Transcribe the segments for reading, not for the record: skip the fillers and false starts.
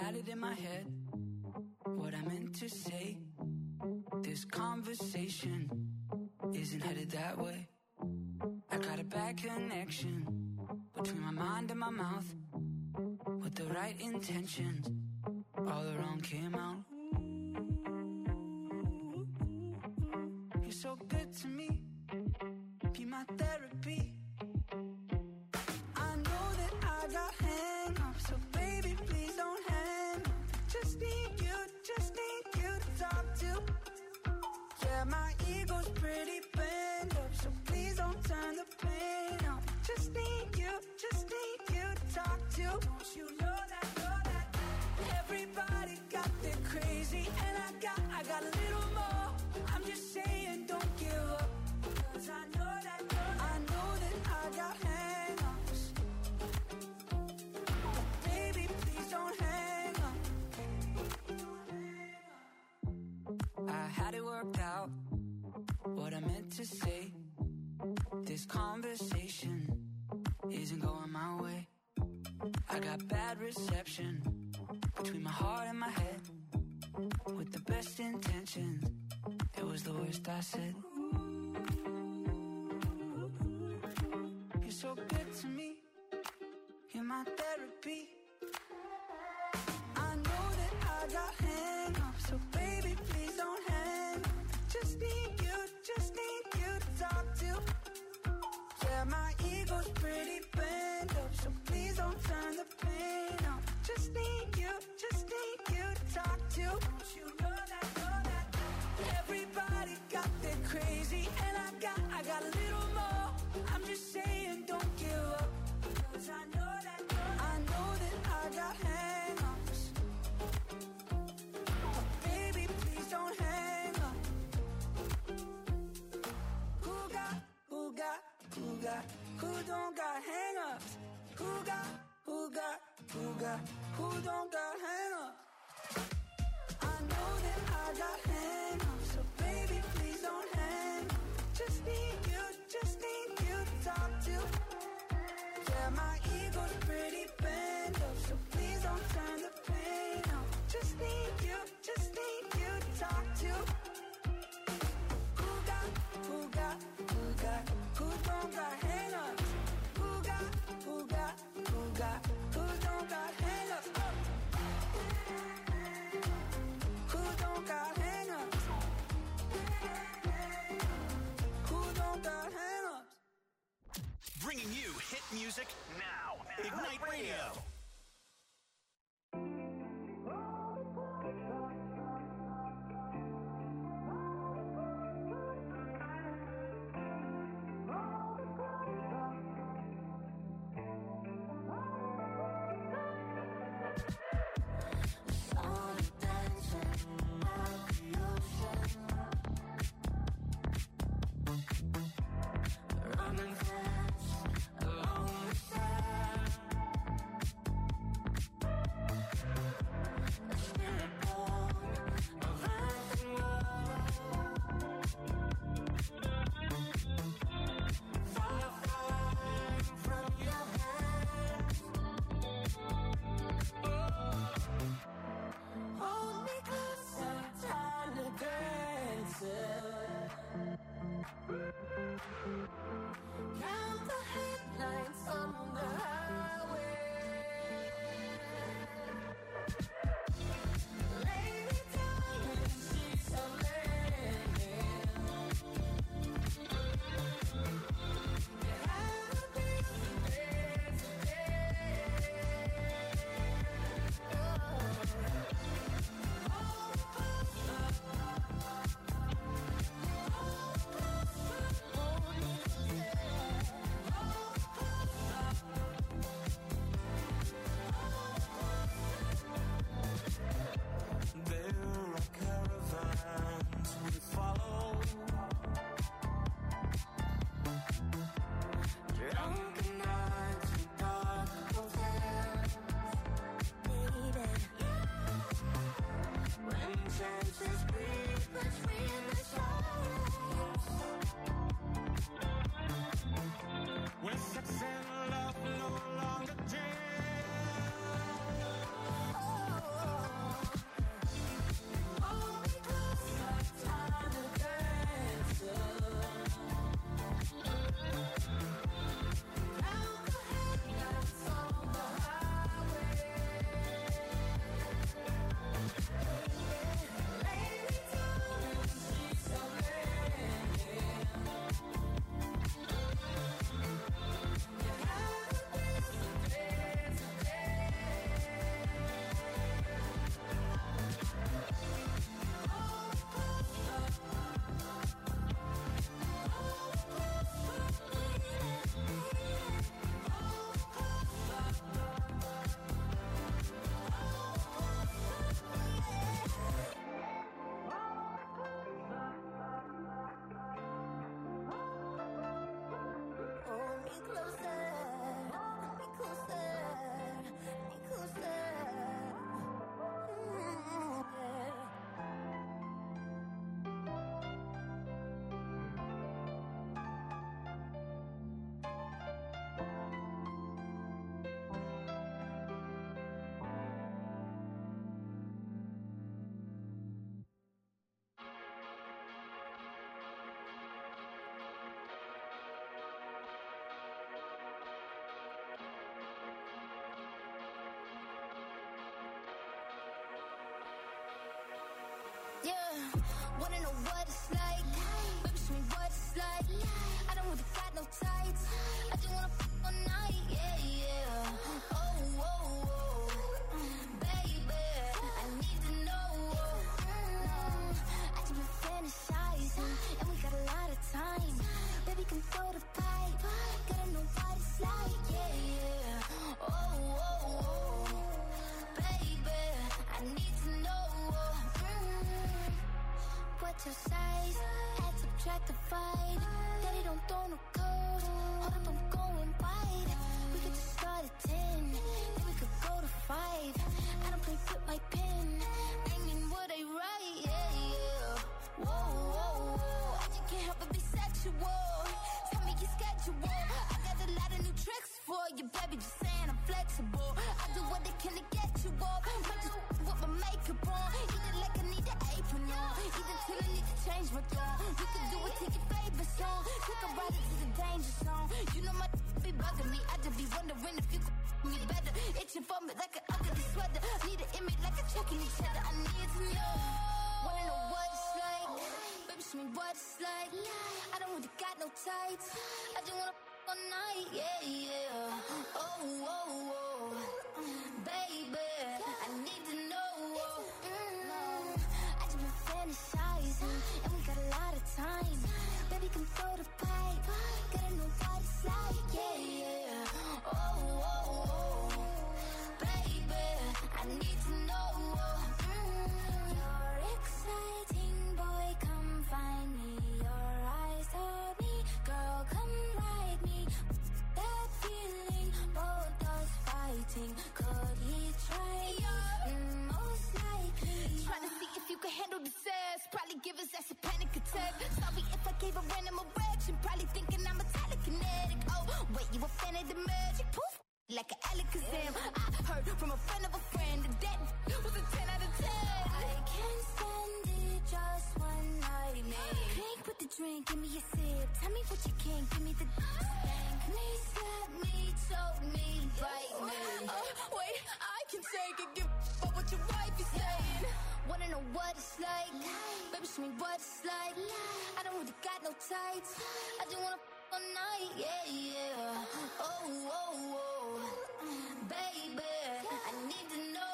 had it in my head, what I meant to say. This conversation isn't headed that way. I got a bad connection between my mind and my mouth. With the right intentions, all the wrong came out. You're so good to me, be my therapy. I know that I got hang-ups, so baby, please don't hang up. Just need you to talk to. Yeah, my ego's pretty bent up, so please don't turn the pain up. Just need you to talk to. Don't you know that, everybody got their crazy, and I got a little more. I'm just saying, don't give up, 'cause I know that I got hang-ups. Baby, please don't hang up. I had it worked out, what I meant to say. This conversation isn't going my way. I got bad reception between my heart and my head. With the best intentions, it was the worst I said. You're so good to me, you're my therapy. I know that I got hang-ups, so baby, please don't hang up. Just need you to talk to. Yeah, my ego's pretty bent up, so please don't turn the pain up. Just need you to talk to. Don't you know that, everybody got their crazy, and I got a little more. I'm just saying, don't give up, 'cause I know that I got hang-ups. Baby, please don't hang up. Who don't got hang-ups? Who don't got hang-ups? I know that I got hang-ups, so baby, please don't hang up. Just need you to talk to. Yeah, my ego's pretty bent up, so please don't turn the pain up. Just need you to talk to. Who don't got hang-ups? Who don't got hang-ups? Who don't got hang-ups? Who don't got hang-ups? Bringing you hit music now. Ignite Radio. Count the headlights on the highway. Lay me down in sheets of linen. It had a beautiful day today. Hold closer. Oh, Yeah, wanna know what it's like? Baby, show me what it's like. I don't really got no tights. I just wanna f all night. Yeah, yeah. Oh, oh, oh. Baby, I need to know. I just been fantasizing, and we got a lot of time. Baby, come throw the pipe. Gotta know what it's like. Yeah, yeah. Oh, oh, oh. Baby, I need to know. What's your size? Add, subtract, divide. Daddy don't throw no curves. Hold up, I'm going wide. We could just start at 10, then we could go to 5. I don't play with my pen. Aiming what I write, yeah, yeah. Whoa, whoa, whoa. I just can't help but be sexual. Tell me your schedule. I got a lot of new tricks for you, baby. Just saying I'm flexible. I do what I can to get you off. Might just with my makeup on. Eat it like I need an apron on. Either till I need to change my tone. We can do it to your favorite song. Take a ride into the danger zone. You know my be bugging me. I just be wondering if you could me better. Itching for me like an ugly sweater. Need an image like a checking each other. I need to know. Wanna know what it's like? Baby, show me what it's like. I don't really got no tights. I just wanna all night. Yeah, yeah. Oh, oh, oh. Baby, I need to know. I just been fantasizing, and we got a lot of time. Baby, come throw the pipe. Gotta know what it's like. Yeah, yeah. Oh, oh, oh. Baby, I need to know. You're exciting, boy, come find me. Your eyes told me, girl, come ride me. That feeling, both us fighting. Could he try? Most likely. Trying to see if you can handle the sass. Probably give his ass a panic attack. Sorry if I gave a random erection. Probably thinking I'm a telekinetic. Oh, wait, you a fan of the magic? Poof, like an Alakazam. I heard from a friend of a friend that was a 10 out of 10. I can't stand it, just one night, man. Drink with the drink, give me a sip. Tell me what you can, give me the spank me, slap me, choke me, bite me. Wait, I can take it, give up what your wife is saying. Wanna know what it's like? Baby, show me what it's like. I don't really got no tights. I just wanna all night, yeah, yeah. Oh, oh, oh. Baby, I need to know.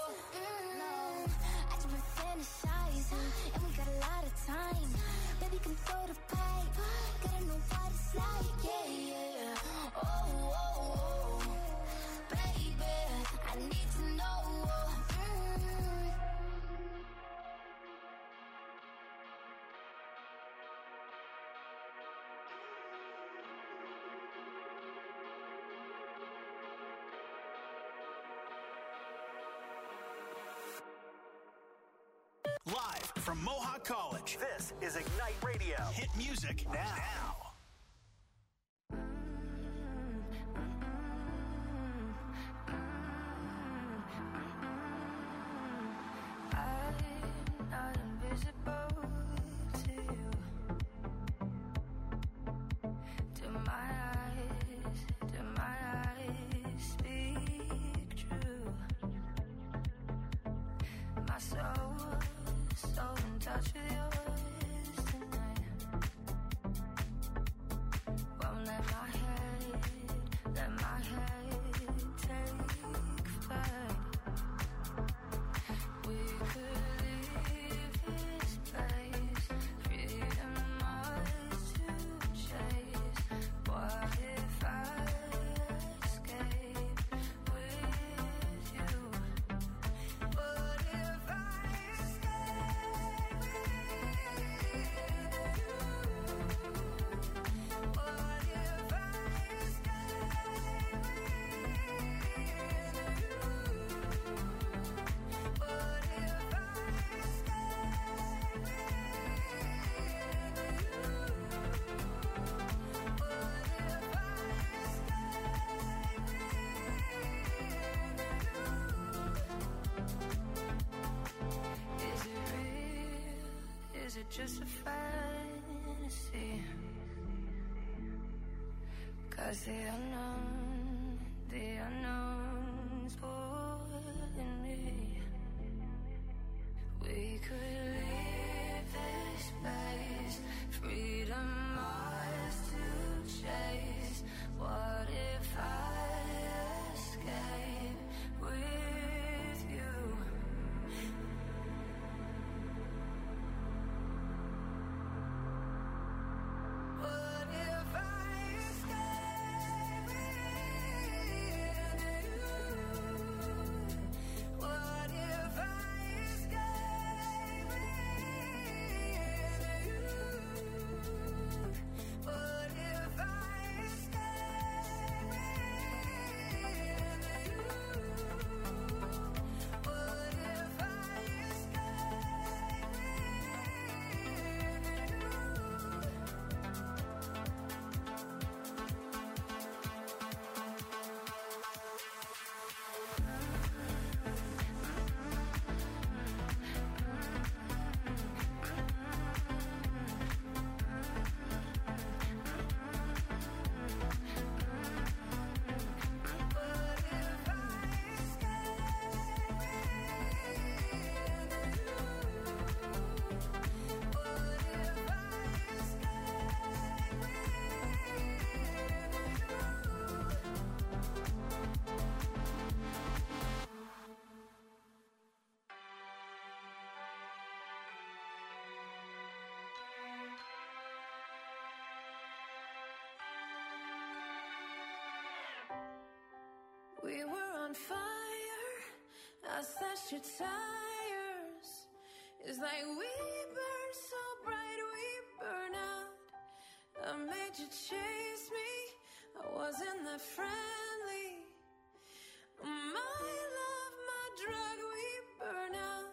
I just been fantasizing, and we got a lot of time. Baby, come throw the pipe. Gotta know what it's like, yeah, yeah. Oh, oh, oh. Baby, I need to know. Live from Mohawk College, this is Ignite Radio. Hit music now. I'm not invisible to you. Do my eyes speak true? My soul so in touch with yours tonight. Won't let my head take flight. We could leave this place, freedom ours to chase. What if I escape with you? What if I escape with you? What if I escape Is it just a fantasy? 'Cause the unknown's pulling me. We could leave We were on fire. I slashed your tires. It's like we burn so bright, we burn out. I made you chase me. I wasn't that friendly. My love, my drug, we burn out.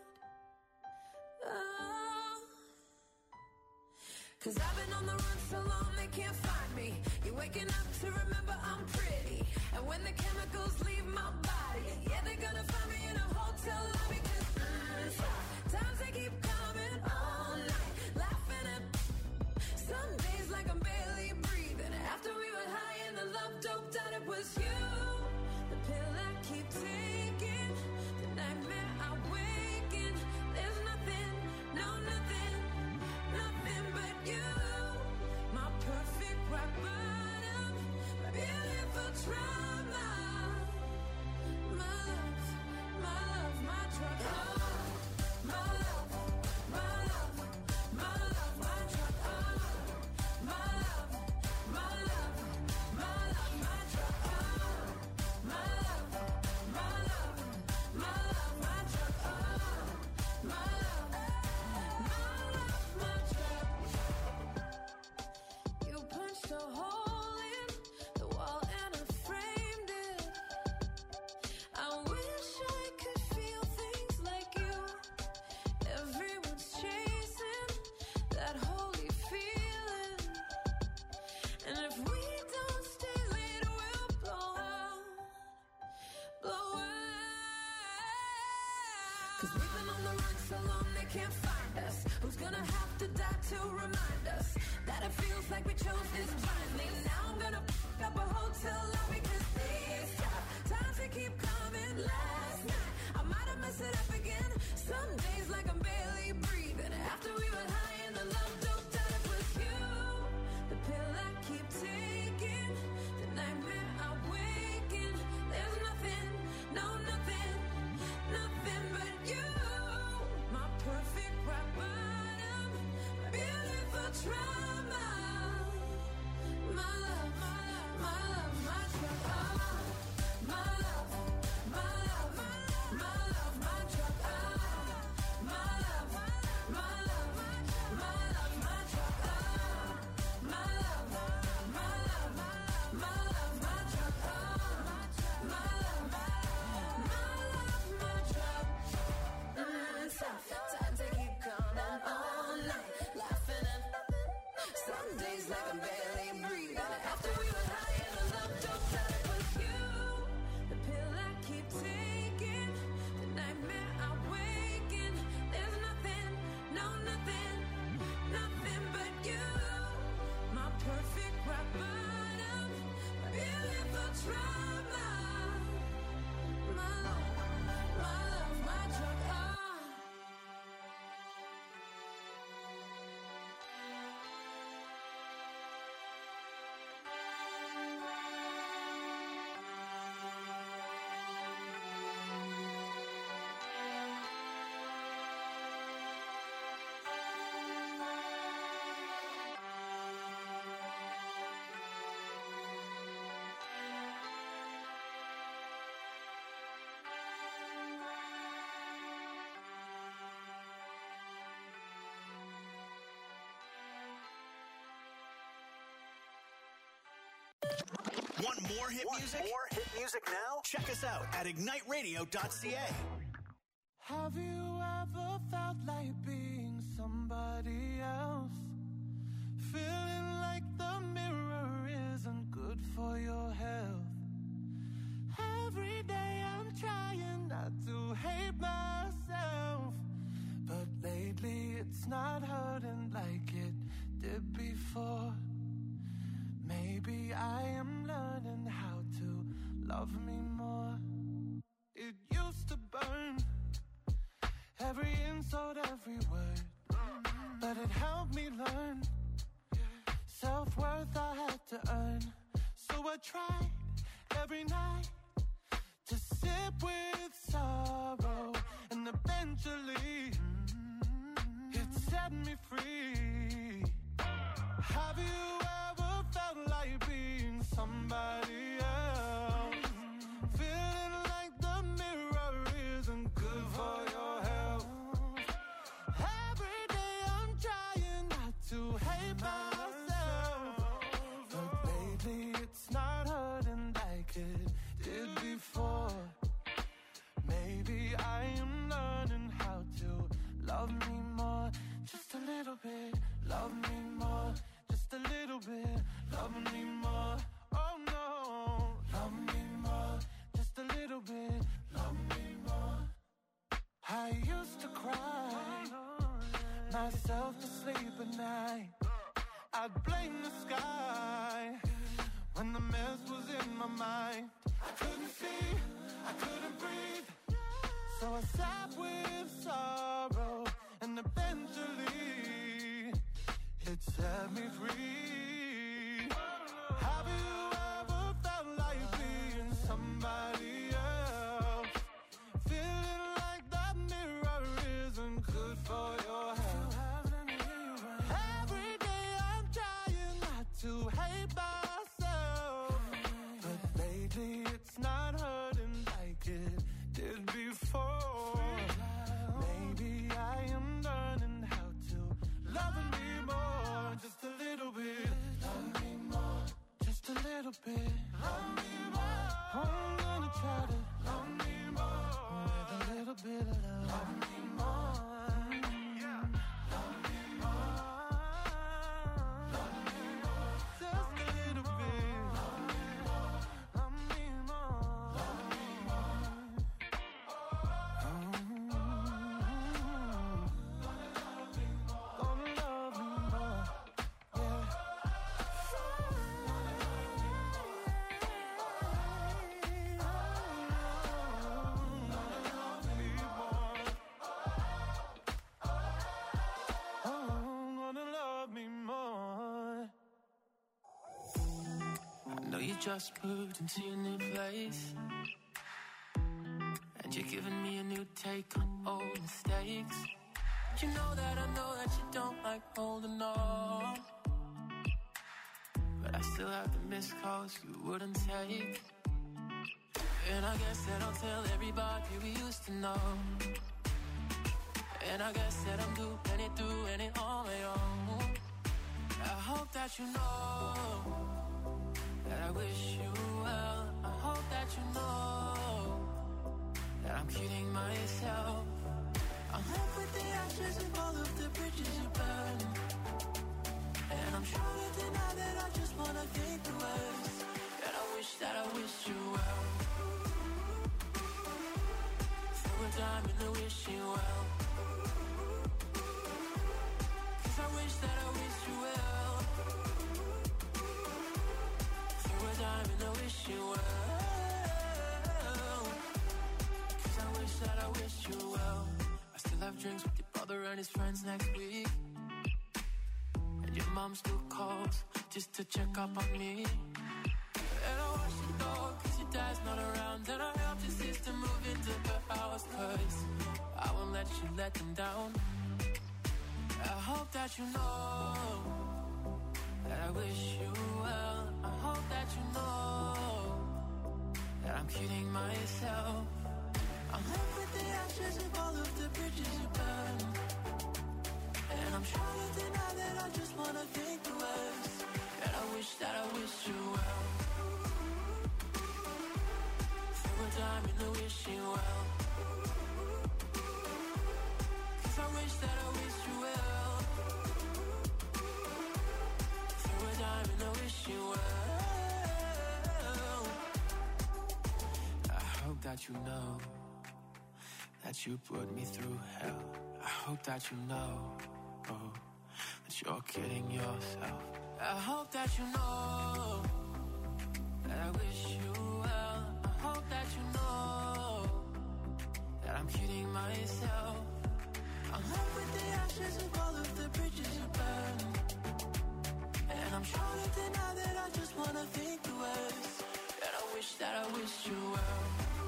Oh. 'Cause I've been on the run so long they can't find me. You're waking up to remember I'm pretty. And when the chemicals leave my body, yeah, they're gonna find me in a hotel lobby. 'Cause times they keep coming all night, laughing at some days like I'm barely breathing. After we were high and the love doped out, it was you. The pill I keep taking, the nightmare I waken. There's nothing, no nothing, nothing but you. My perfect rock bottom, my beautiful trauma. My love, my love, my drug. Oh, my love, my love, my love, my drug. Oh, my love, my love, my love, my drug. Oh, my love, my love, my love, my drug. Oh, my love, my drug. You punched a hole in the wall and I framed it. I wish I could feel things like you. Everyone's chasing that holy feeling. And if we don't stay late, we'll blow out. Blow out. 'Cause we've been on the run so long they can't find us. Who's gonna have to die to remind us that it feels like we chose this blindly? Now I'm gonna f*** up a hotel lobby 'cause these times they keep coming. Last night I might have messed it up again. Some days like I'm barely breathing. After we were high and the love doped out, it was you. The pill I keep taking, the nightmare I waken. There's nothing, no nothing, nothing but you. My perfect rock bottom, my beautiful trauma. My love, my love, my love, my drug. Oh, my love, my love, my love, my drug. Oh, my love, my love, my love, my drug. Oh, my love, my love, my love, my drug. Oh, my love, my drug. Times they keep coming all night, laughing at some days like I'm barely breathing. After we were high and the love doped out, it was you. The pill I keep taking, the nightmare I waken. There's nothing, no nothing, nothing but you. My perfect rock bottom, my beautiful trauma. My love, my love, my drug. Oh. Want more hit music? More hit music now? Check us out at igniteradio.ca. Have you ever felt like being somebody else? Feeling like the mirror isn't good for your health. Every day I'm trying not to hate myself, but lately it's not hurting like it did before. Maybe I am learning how to love me more. It used to burn, every insult, every word, but it helped me learn self-worth I had to earn. So I tried every night to sip with sorrow, and eventually it set me free. Have you ever felt like being somebody else? Feel bit, love me more. Just a little bit, love me more. Oh no, love me more. Just a little bit, love me more. I used to cry myself to sleep at night. I'd blame the sky when the mess was in my mind. I couldn't see, I couldn't breathe, so I sat with sorrow, and eventually it set me free. Have you ever felt like being somebody else? Feeling like that mirror isn't good for your health. Every day I'm trying not to hate myself, but lately it's not hurting like it did before. Maybe I am learning how to love me more. Just a little bit, love me more. Just a little bit, love me more. I'm gonna try to love me more with a little bit of love. Love me more. Love me more. Love me more. Just a little bit. Love me more. Love me more. Love me more. Gonna love me more. Yeah. You just moved into your new place, and you're giving me a new take on old mistakes. You know that you don't like holding on, but I still have the missed calls you wouldn't take. And I guess that I'll tell everybody we used to know. And I guess that I'm doing it on my own. I hope that you know that I wish you well. I hope that you know that I'm kidding myself. I'm left with the ashes of all of the bridges you burned, and I'm trying to deny that I just wanna think the worst. And I wish that I wish you well. Throw a dime in the wishing well, 'cause I wish that I wish you well. Time in the wishing well, 'cause I wish that I wish you well. I still have drinks with your brother and his friends next week, and your mom still calls just to check up on me. And I watch the dog 'cause your dad's not around, and I helped your sister move into her house 'cause I won't let you let them down. I hope that you know that I wish you well. I hope that you know that I'm kidding myself. I'm left with the ashes of all of the bridges you burned, and I'm trying to deny that I just wanna think the worst. And I wish that I wish you well. Throw a dime in the wishing well, 'cause I wish that I wish you well. Throw a dime in the wishing well. I hope that you know that you put me through hell. I hope that you know that you're kidding yourself. I hope that you know that I wish you well. I hope that you know that I'm kidding myself. I'm left with the ashes of all of the bridges you burned, and I'm trying to deny that I just wanna think the worst. And I wish that I wish you well.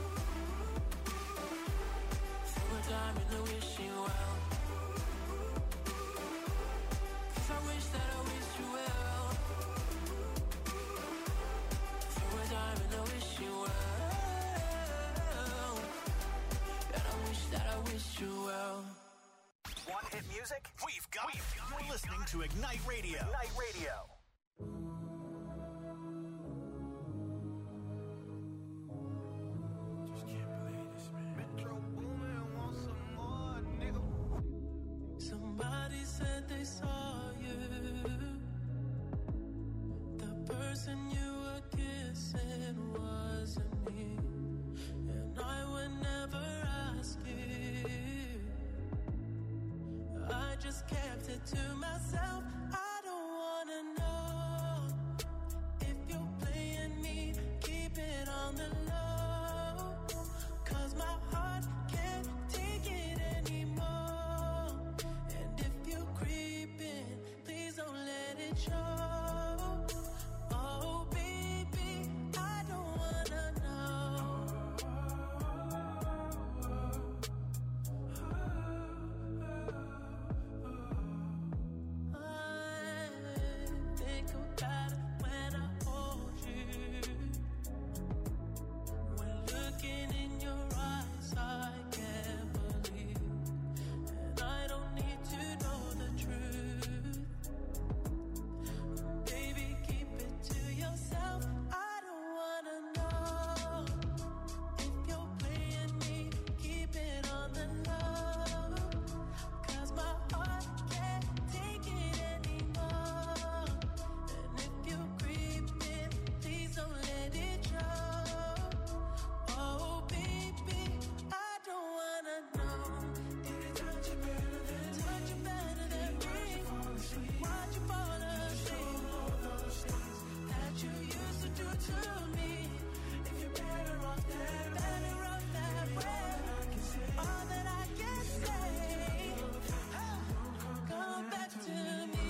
Throw a dime in the wishing well, 'cause I wish that I wish you well. Throw a dime in the wishing well, and I wish that I wish you well. Want hit music? We've got it. You're listening to Ignite Radio. Ignite Radio. Just can't believe this, man. Metro Boomin, want some more, nigga. Somebody said that they saw you. The person you were kissing wasn't me, and I would never ask you. I just kept it to myself. I don't wanna know if you're playing me. Keep it on the low, 'cause my heart can't take it anymore. And if you're creeping, please don't let it show. Oh baby, I don't wanna know. I think about it when I hold you. When looking in your eyes, I can't believe. And I don't need to know the truth. Baby, keep it to yourself. I don't wanna know if you're playing me. Keep it on the low, 'cause my heart can't take it anymore. And if you're creeping, please don't let it show. Oh baby, I don't wanna know. Did it touch you better than me? Watch you fall asleep. All those things that you used to do to me. If you're better off that way, all that I can say, come back to me.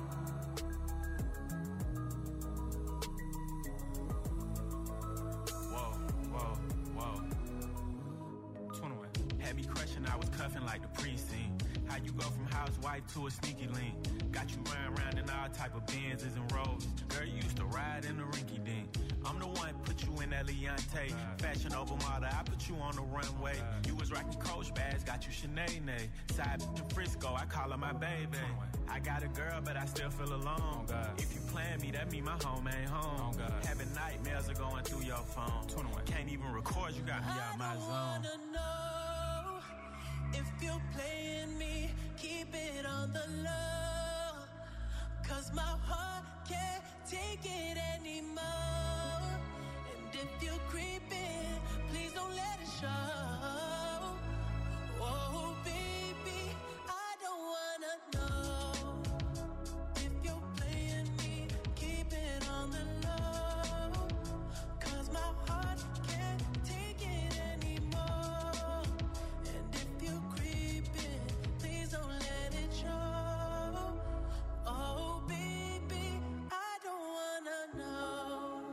Whoa. 21. Had me crushing, I was cuffing like the precinct. How you go from housewife to a sneaky link? Got you running around in all type of Benzes and Rolls. Girl, you used to ride in the rinky dink. I'm the one put you in that Leontay. Fashion over model, I put you on the runway. You was rocking Coach bags, got you Sinead. Side to Frisco, I call her my baby. I got a girl, but I still feel alone. If you plan me, that mean my home ain't home. Having nightmares are going through your phone. 21. Can't even record, you got me out my I zone. wanna know if you're playing me. Keep it on the low, 'cause my heart can't take it anymore. And if you're creeping, please don't let it show. Oh baby, I don't wanna know if you're playing me. Keep it on the low, 'cause my heart can't take it anymore. And if you're creeping, please don't let it show. Oh baby, I don't wanna know.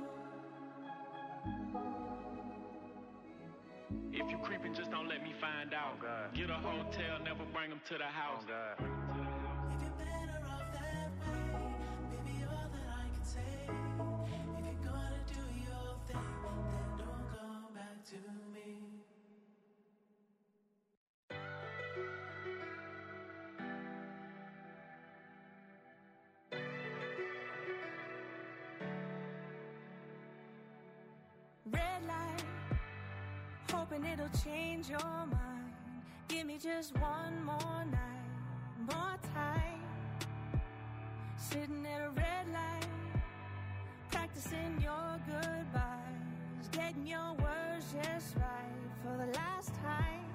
If you creeping, just don't let me find out. Get a hotel, never bring them to the house. If you're better off that way, baby, all that I can say. If you're gonna do your thing, then don't come back to me. Red light, hoping it'll change your mind. Give me just one more night, more time. Sitting at a red light, practicing your goodbyes, getting your words just right for the last time.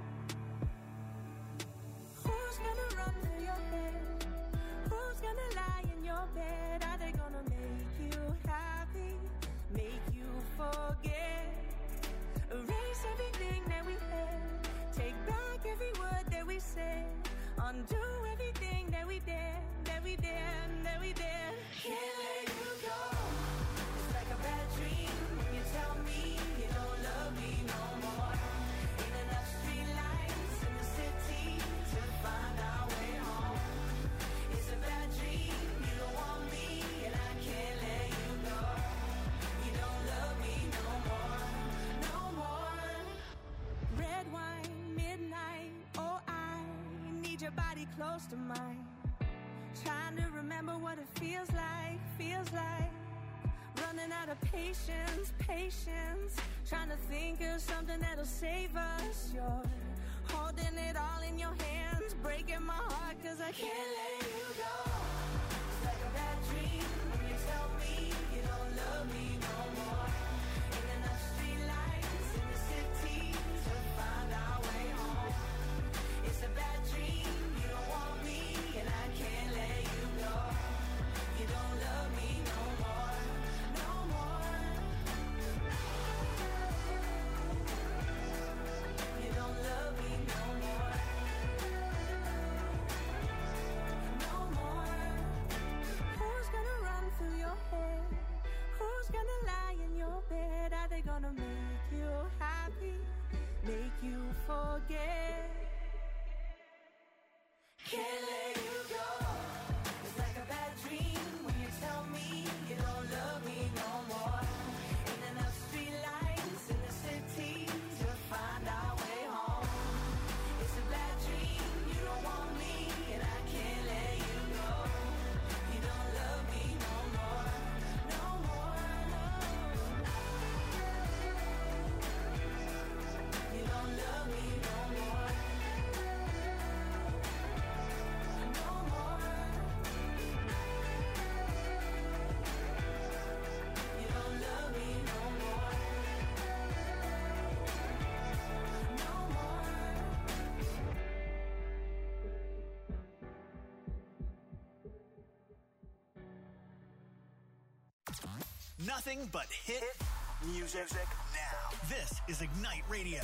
Who's gonna run through your head? Who's gonna lie in your bed? Are they gonna make you happy? Make you forget? Erase everything that we had. Take back every word that we said. Undo everything that we did, that we did, that we did. Can't let you go. It's like a bad dream when you tell me you don't love me no more. Ain't enough street lights in the city to find our way home. It's a bad dream, you don't want me, and I can't let you go. You don't love me no more, no more. Red wine, midnight, oh I need your body close to mine. Trying to remember what it feels like, running out of patience, trying to think of something that'll save us. You're holding it all in your hands, breaking my heart 'cause I can't let you go. It's like a bad dream when you tell me you don't love me no more. Ain't enough street lights in the city to find our way home. It's a bad dream, you don't want me and I can't let you go. You don't love me no more, no more. You don't love me no more, no more. Who's gonna run through your head? Who's gonna lie in your bed? Are they gonna make you happy, make you forget? Can't let you go. It's like a bad dream when you tell me you don't love me no more. Ain't enough street lights in the city to find our way home. It's a bad dream, you don't want me and I can't let you go. You don't love me no more, no more, no. You don't love me no more, no more. You don't love me no more, no more. Nothing but hit music now. This is Ignite Radio.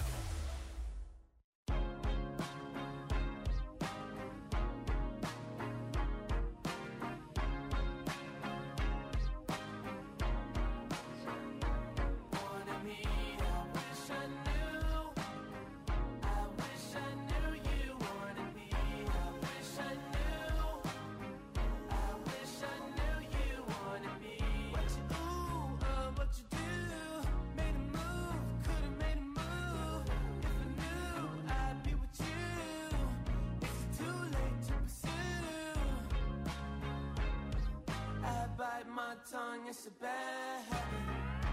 Wanted me, I wish I knew. I wish I knew you wanted me. I wish I knew. I wish I knew you wanted me. What you do, what you do. Made a move, could've made a move. If I knew I'd be with you. It's too late to pursue. I bite my tongue, it's a bad habit.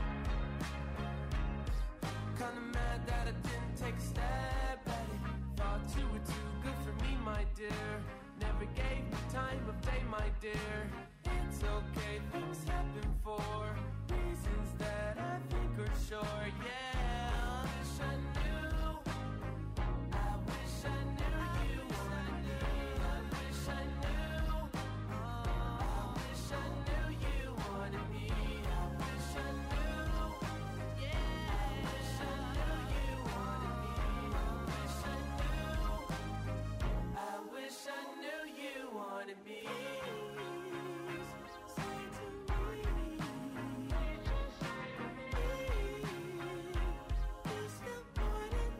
Kinda mad that I didn't take a stab at it. Thought you were too good for me, my dear. Never gave me time of day, my dear. It's okay, things happen for reasons that I think are sure. Yeah, I wish I knew. I wish I knew you wanted me. I wish I knew. I wish I knew you wanted me. I wish I knew. Yeah, I wish I knew you wanted me. I wish I knew. I wish I knew you wanted me. Say to me, it's important.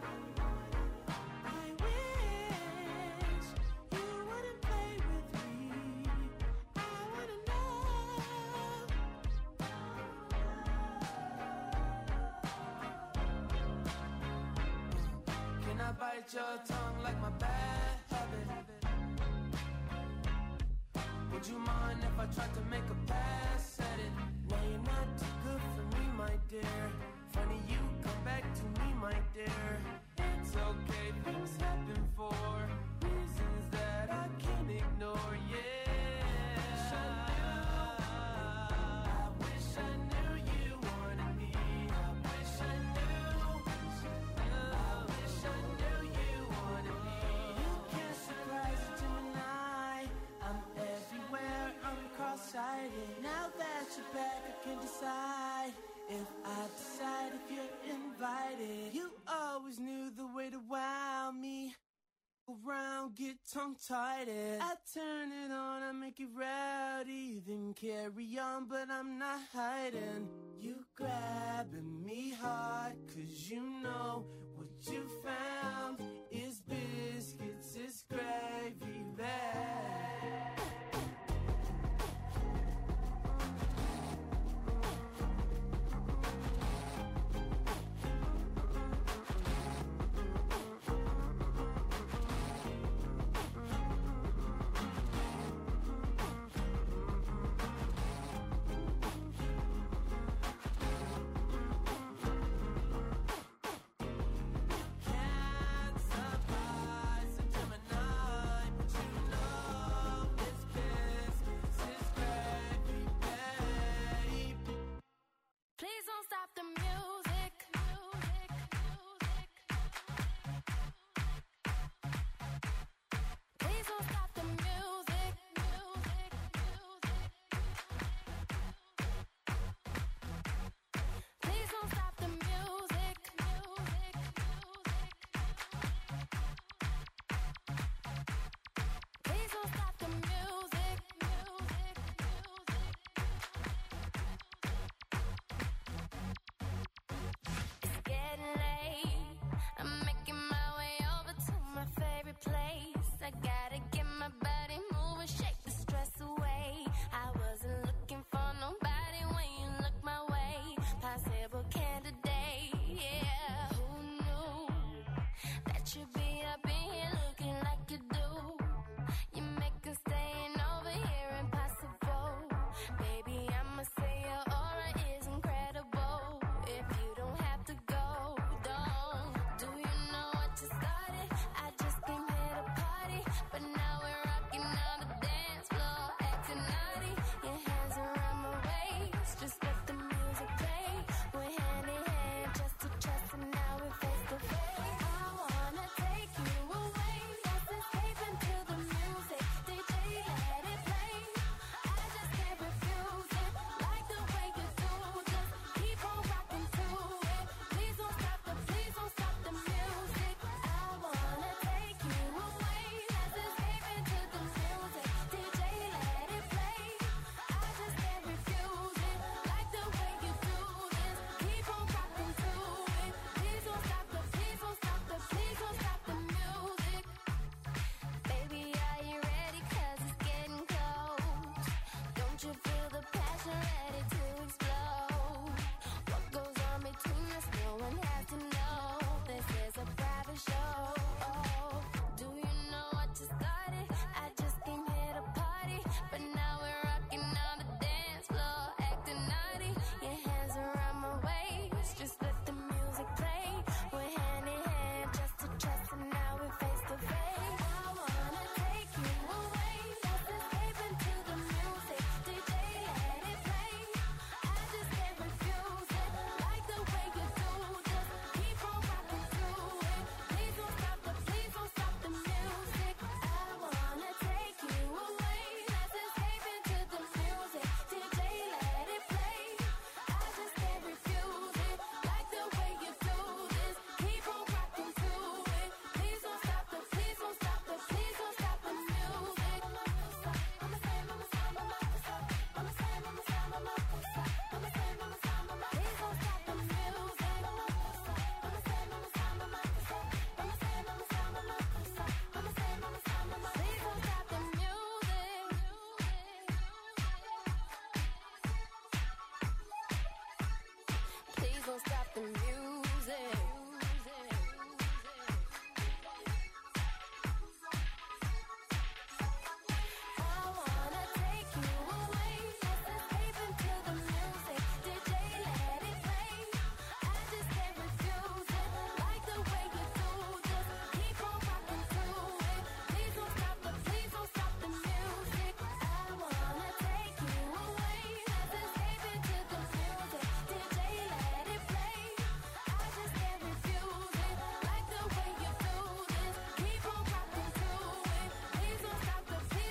I wish you wouldn't play with me. I wanna know. Can I bite your tongue like my bad habit? Would you mind if I tried to make a pass at it? No, you're not too good for me, my dear. Funny you come back to me, my dear. It's okay, things happen for reasons that I can't ignore. Yeah, I wish I knew you wanted me. I wish I knew. I wish I knew you wanted me. You can't surprise a Gemini. I'm everywhere, I'm cross-sighted. Now that you're back, I can decide if I decide if you're invited. You always knew the way to wow me. Around, get tongue-tied. I turn it on, I make it rowdy. Then carry on, but I'm not hiding. You grabbing me hard, 'cause you know what you found is biscuits, is gravy bag. Cats Please don't stop the music. It's getting late. I'm making my way over to my favorite place. I gotta get my body moving, shake the stress away. I wasn't looking for nobody when you look my way. Possible candidate, yeah. Who knew that you'd be up in here looking like you do? You make us staying over here impossible. Baby, I'ma say your aura is incredible. If you don't have to go, don't. Do you know what you started? I just came here to party, but now we're rocking on the dance floor, acting naughty. Your hands around my waist, just let the music play. We're hand in hand, just to trust, and now we're face to face. I wanna take you away, let's escape into the music. DJ, let it play. I just can't refuse it, like the way you do. Just keep on rocking to it. Please don't stop the music. I wanna take you away, let's escape into the music. DJ, let it play. I just can't refuse it, like the way you do this. Keep on rocking to it. Please don't stop the music. Baby, are you ready? 'Cause it's getting close. Don't you feel the passion ready to explode? What goes on between us, no one has to know. This is a private show. Do you know what you started? I just came here to party, but now we're rocking on the dance floor, acting naughty. Your hands around my waist, just let the music play. We're hand in hand, just to trust, and now we're face to face. I wanna take you away, let's escape into the music. DJ, let it play. I just can't refuse it, like the way you do. Just keep on rocking to it. Please don't stop the music. I wanna take you away, let's escape into the music. DJ, let it play. I just can't refuse it, like the way you do this. Keep on rocking to it. Please don't stop the music. Mama say, mama samba, mama say, mama samba, mama say. Please don't stop the music. Mama say, mama samba, mama say, mama samba, mama say. Please don't stop the music. Please don't stop the music. I wanna take you away, let's escape into the music. DJ, let it play. I just can't refuse it, like the way you do. Just keep on rocking to it. Please don't stop the music. I wanna take you away, let's escape into the music. DJ, let it play. I just can't refuse it, like the way you do this. Keep on rocking to it. Please don't stop the music.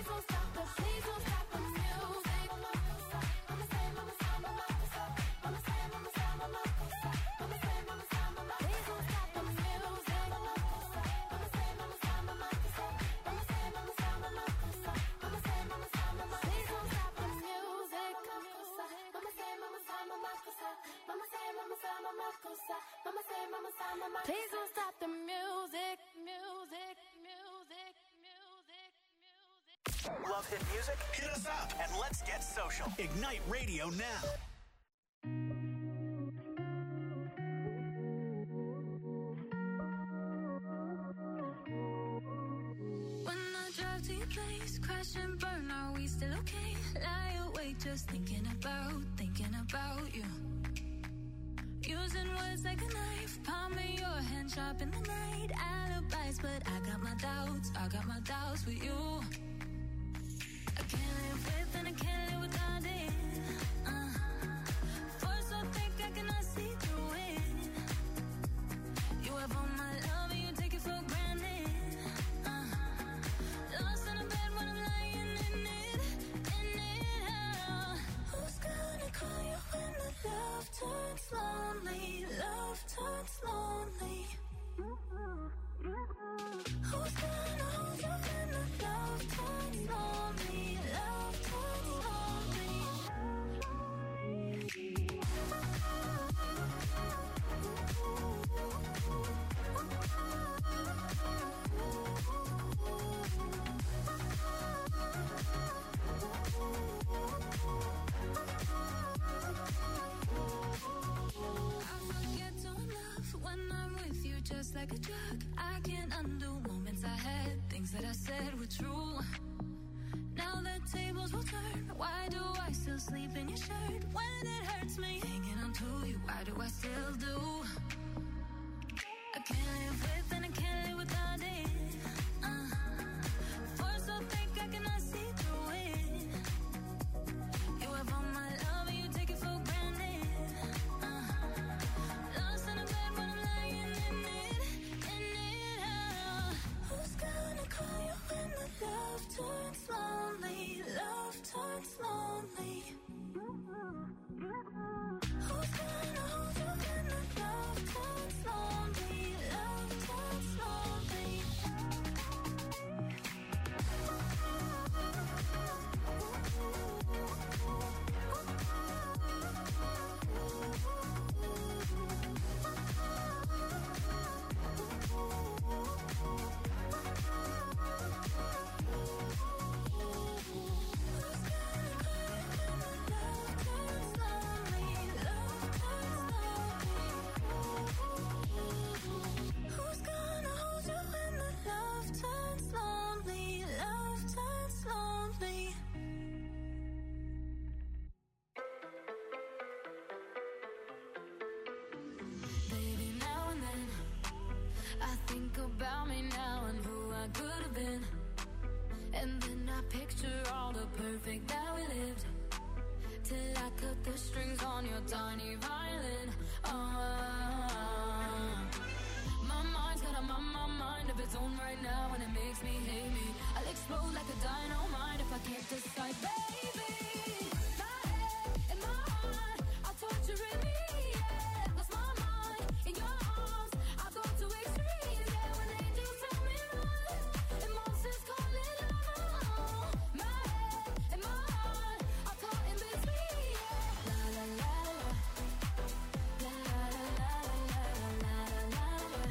Mama say, mama samba, mama say, mama samba, mama say. Please don't stop the music. Mama say, mama samba, mama say, mama samba, mama say. Please don't stop the music. Mama say, mama samba, mama say, mama samba, mama say. Please don't stop the music. Love hit music? Hit us up and let's get social. Ignite Radio now. When I drive to your place, crash and burn, are we still okay? Lie awake, just thinking about you. Using words like a knife, palm of your hand sharp in the night. Alibis, but I got my doubts with you. I can't live with and I can't live without it. Force so thick I cannot see through it. You have all my love and you take it for granted. Lost in a bed when I'm lying in it. Who's gonna call you when the love turns lonely? Who's gonna hold you when the love turns like a drug. I can't undo moments I had. Things that I said were true. Now the tables will turn. Why do I still sleep in your shirt? When it hurts me hanging on to you, why do I still do? I can't live with and I can't live without it. Force so thick I cannot see through it. You have all my love and you take it for granted. Lost in a bed when I'm lying in it. Who's gonna call you when the love turns lonely? Love turns lonely. Who's gonna hold you when the love turns lonely? Love turns lonely. Who's gonna hold you when the love turns lonely? Love turns lonely. Baby, now and then I think about me now and who I could have been. And then I picture all the perfect that we lived. Till I cut the strings on your tiny violin. My mind's got a mind of its own right now, and it makes me hate me. I'll explode like a dynamite if I can't decide, baby. My head and my heart are torturing me. Yeah, lost my mind in your arms. I go to extremes. Yeah, when angels tell me run, and monsters call it love. My head and my heart are caught in between. Yeah, la la la la, la la la la la la la la.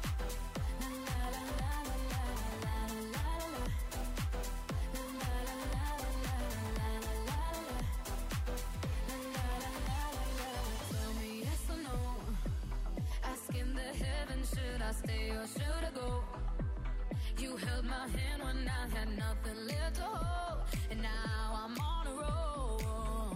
Tell me yes or no. Asking the heavens, should I stay or should I go? You held my hand when I had nothing left to hold, and now I'm on a roll.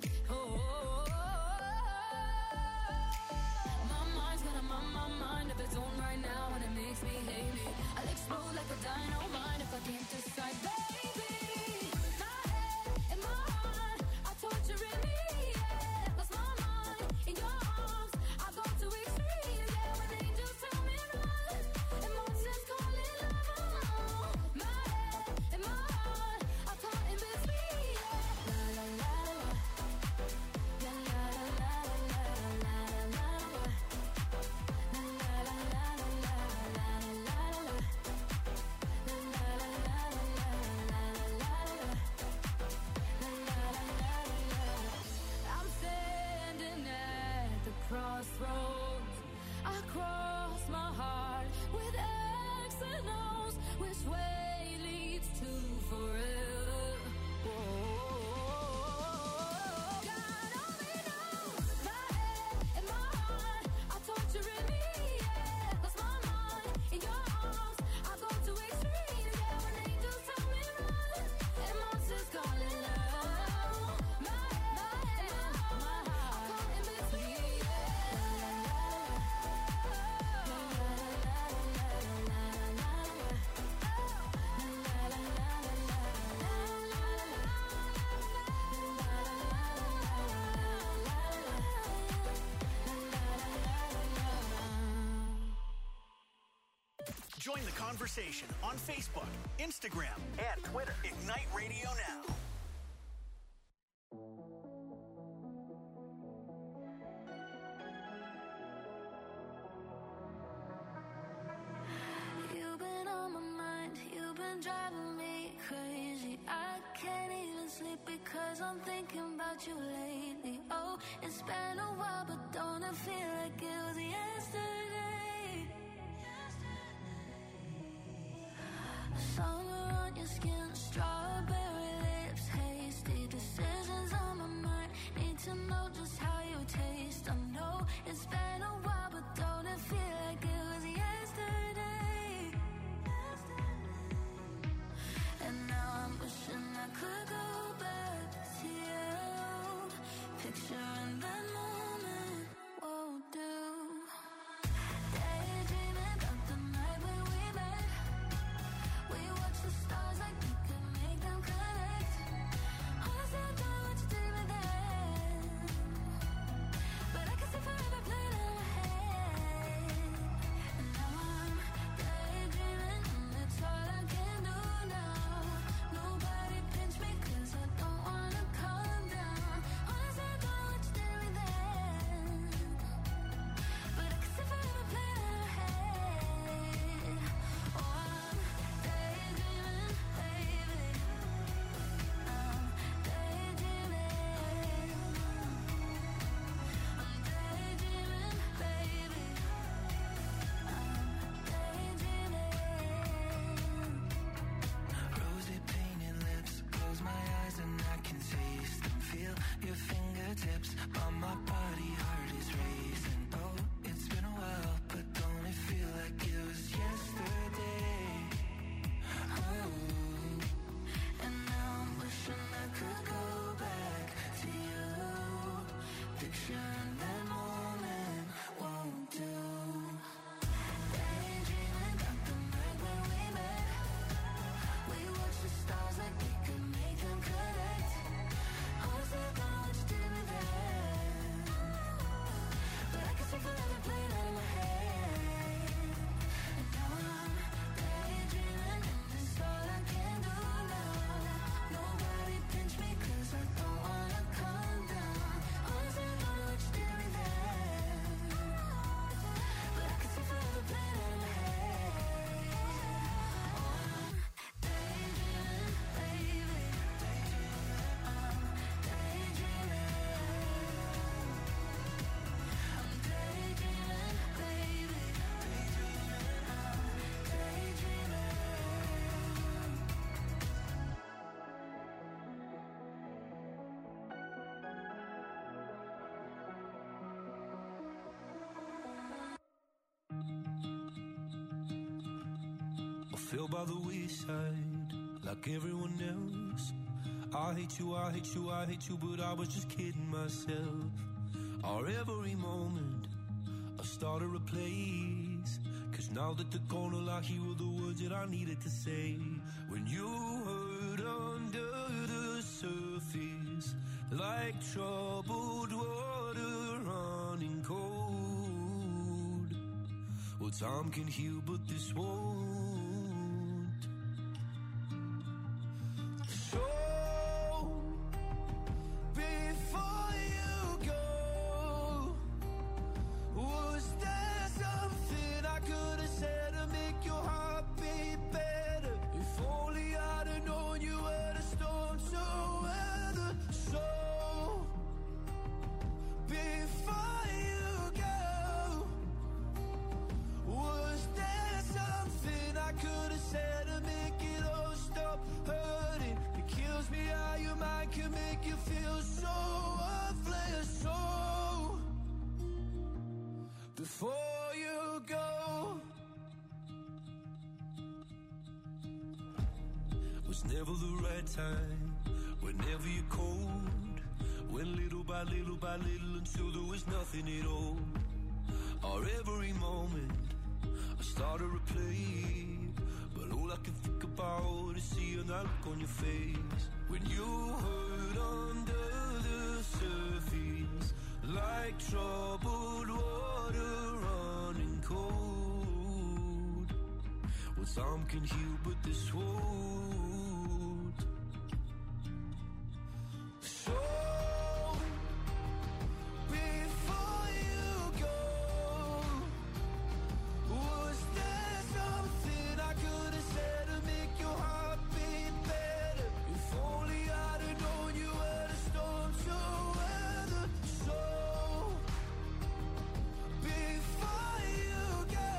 My mind's got a mind of its own right now, and it makes me hate me. I'll explode like a dynamite if I can't decide, baby. My head and my heart are torturing me. Yeah, lost my mind in your arms. I go to extremes. Yeah, when angels tell me run, and monsters call it love. My head and my heart are caught in between. Yeah, la la la la, la la la la la la la. I'm standing at the crossroads. I cross my heart with X and O's. Which way leads to forever? God only knows. My head and my heart are torturing me. Yeah, lost my mind in your arms. I go to extremes. Yeah, when angels tell me run, and monsters call it love. My head and my heart are caught in between. Join the conversation on Facebook, Instagram, and Twitter. Ignite Radio Now. You've been on my mind, you've been driving me crazy. I can't even sleep because I'm thinking about you lately. Oh, it's been a while, but don't it feel like it was yesterday? Summer on your skin, strawberry lips, hasty decisions on my mind. Need to know just how you taste. I know it's been a while, but don't it feel like it was yesterday? fell by the wayside like everyone else. I hate you, I hate you, I hate you, but I was just kidding myself. Our every moment I started a place, 'cause now that they're gone, all I hear were the words that I needed to say. When you hurt under the surface, like troubled water running cold. Well, time can heal, but this won't. So before you go, was there something I could have said to make your heart beat better? If only I'd have known you were the storm to weather. So before you go, was there something I could have said to make it all stop hurting? It kills me how your mind can make you feel so worthless. So before you go, was never the right time, whenever you're cold. Went little by little by little until there was nothing at all. Our every moment I started to play, but all I can think about is seeing that look on your face. When you hurt under the surface, like troubled water running cold. Well, some can heal, but this won't. So before you go, was there something I could have said to make your heart beat better? If only I'd have known you were the storm to weather. So before you go,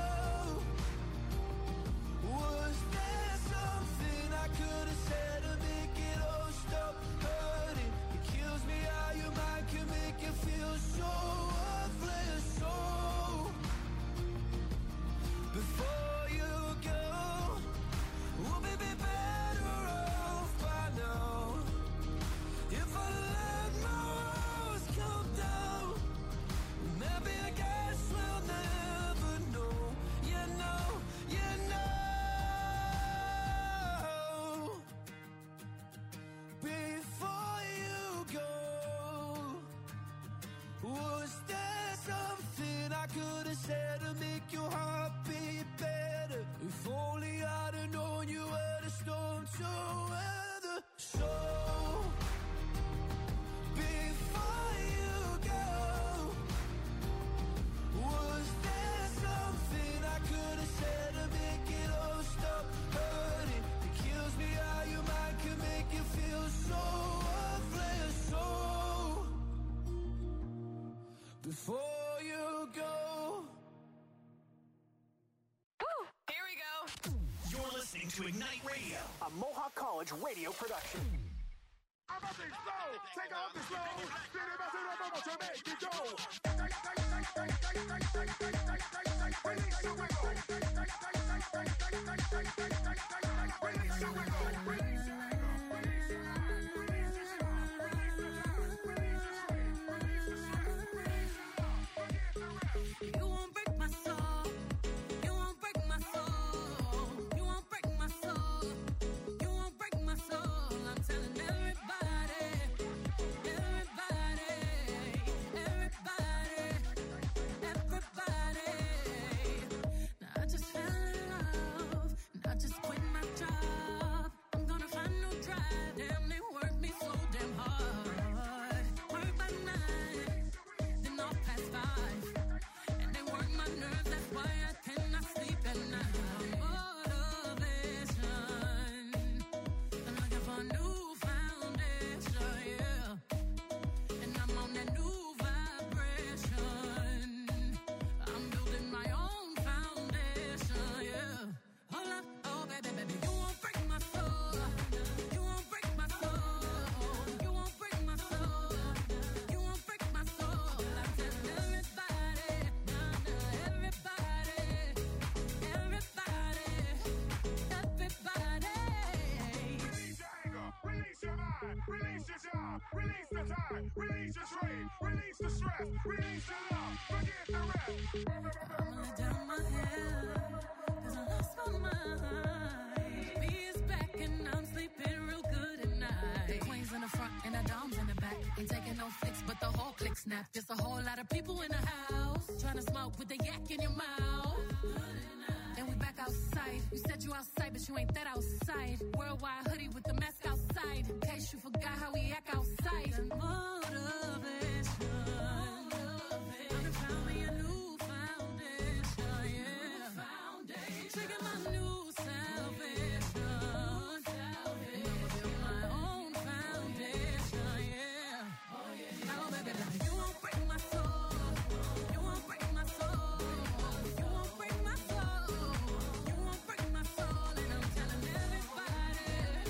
was there something I could have said to make it all stop hurting? It kills me how your mind can make you feel so worthless. So before you go, we'll be better off by now. If I let my walls come down, maybe I guess we'll never know. You know, you know. Before you go, was there something I could have said to make your heart beat better? If only I'd have known you were the storm to weather. So before you go, was there something I could have said to make it all stop hurting? It kills me how your mind can make you feel so worthless. So before you go. Here we go. You're listening to Ignite Radio, a Mohawk College radio production. Take off the slow. To make you go. Release your wiggle. Release your wiggle. Release your You won't break my soul. You won't break my soul. You won't break my soul. You won't break my soul. I'm telling everybody, everybody, everybody, everybody. Now I just fell in love. And I just quit my job. I'm gonna find no Release your job, release the time, release your trade, release the stress, release the love, forget the rest. I'ma lay down my head, 'cause I lost my mind. B is back and I'm sleeping real good at night. The queen's in the front and the dom's in the back. Ain't taking no flicks, but the whole click snap. Just a whole lot of people in the house, trying to smoke with the yak in your mouth. And we back outside. You said you outside, but you ain't that outside. Worldwide hoodie with the mask outside. In case you forgot how we act outside. And motivation. I done found me a new foundation, yeah. Trigger my new salvation. And I'ma build my own foundation, yeah. Now, baby, you won't break my soul. You won't break my soul. You won't break my soul. You won't break my soul. And I'm telling everybody,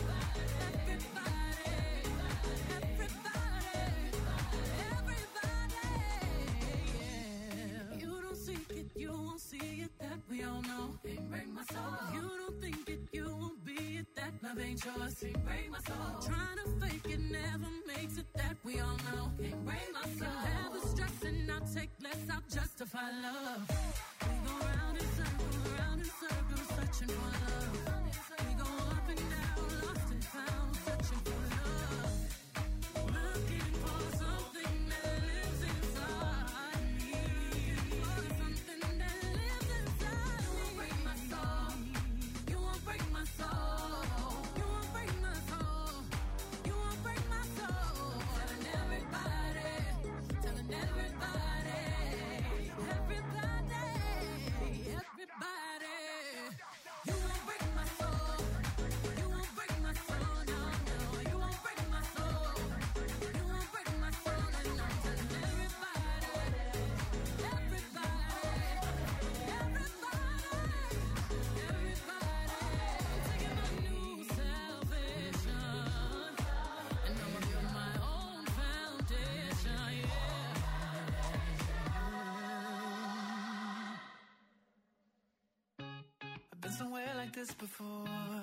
yeah. You don't seek it, you won't see it, that we all know. Can't break my soul. You don't think it, you won't be it, that love ain't yours. Can't break my soul. Trying to fake it never makes it, that we all know. Can't break my soul. Have the stress and I'll take less, I'll justify love. We go round in circles, searching for love. We go up and down, lost and found, searching for love. Looking for something that lives inside me. For something that lives inside me. You won't break my soul. You won't break my soul. You won't break my soul. You won't break my soul. Telling everybody, telling everybody, everybody, everybody. You won't break my soul. You won't break my soul. No, no. You won't break my soul. You won't break my soul. And I'm telling everybody, everybody, everybody, I'm taking my new salvation, and I'ma build my own foundation, yeah. I've been somewhere like this before,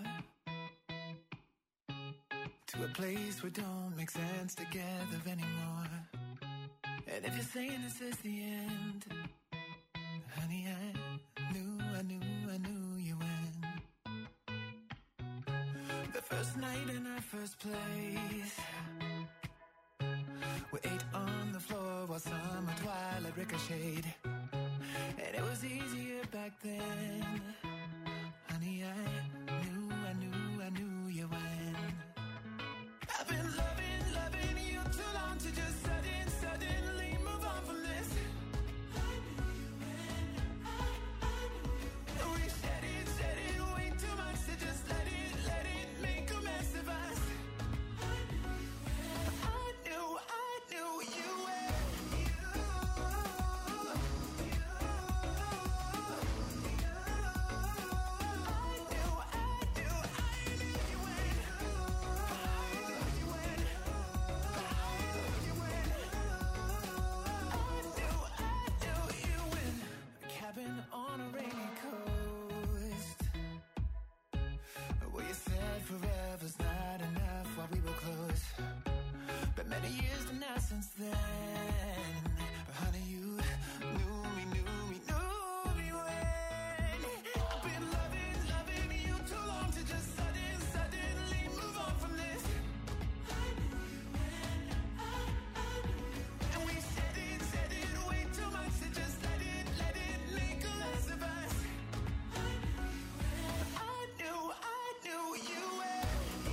to a place where don't make sense together anymore. And if you're saying this is the end, honey, I knew you when. The first night in our first place, we ate on the floor while summer twilight ricocheted. And it was easier back then. Honey, I knew you when. I've been loving you too long to just suddenly move on from this. I knew you when. I knew you when. We said it way too much to just let it make a mess of us. I knew you when. I knew you when. On a rainy coast, where you said forever's not enough while we were close. But many years now since then, honey, you knew me when. I've been loving you too long to just suddenly move on from this. I knew you when. I knew you. And we said it way too much to just let it make a mess of us. I knew you when.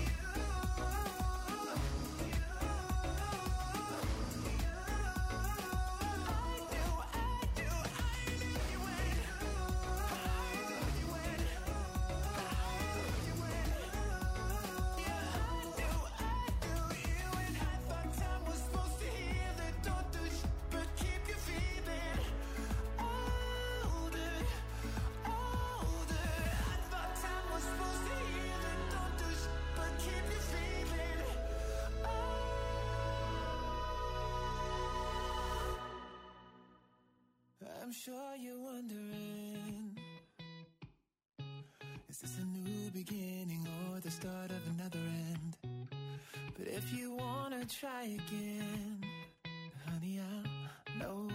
I'm sure you're wondering, is this a new beginning or the start of another end? But if you want try again. Honey, I know